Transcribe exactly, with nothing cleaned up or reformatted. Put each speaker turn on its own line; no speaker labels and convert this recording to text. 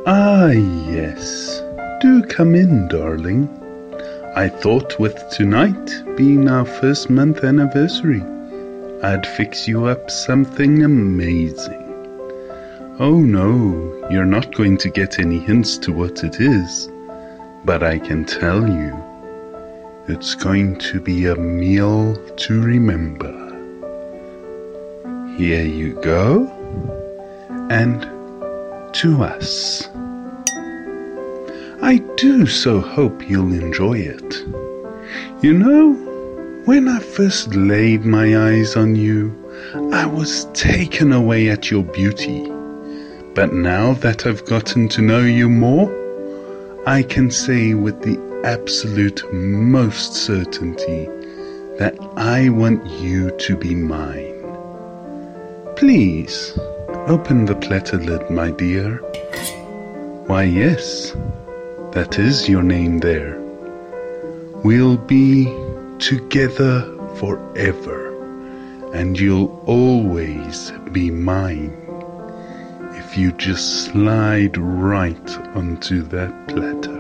Ah, yes. Do come in, darling. I thought with tonight being our first month anniversary, I'd fix you up something amazing. Oh no, you're not going to get any hints to what it is, but I can tell you, it's going to be a meal to remember. Here you go, and to us. I do so hope you'll enjoy it. You know, when I first laid my eyes on you, I was taken away at your beauty. But now that I've gotten to know you more, I can say with the absolute most certainty that I want you to be mine. Please, open the platter lid, my dear. Why, yes, that is your name there. We'll be together forever, and you'll always be mine if you just slide right onto that platter.